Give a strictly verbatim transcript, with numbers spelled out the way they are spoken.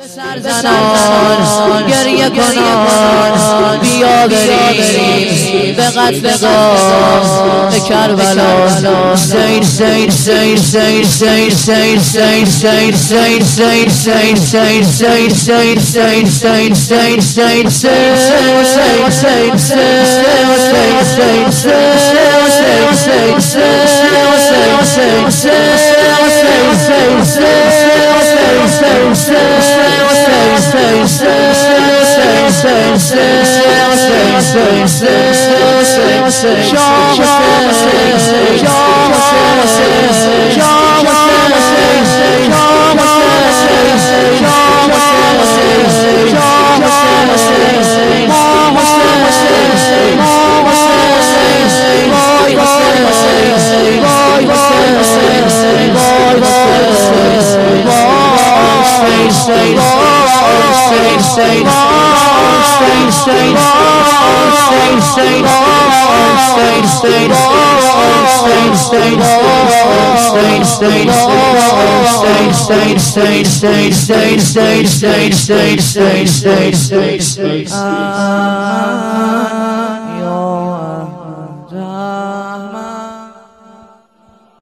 سرزنان گریه کنان بیا بریم به قتل قام به کربلا سید سید سید سید سید سید سید سید سید سید سید سید سید سید سید سید سید سید Ah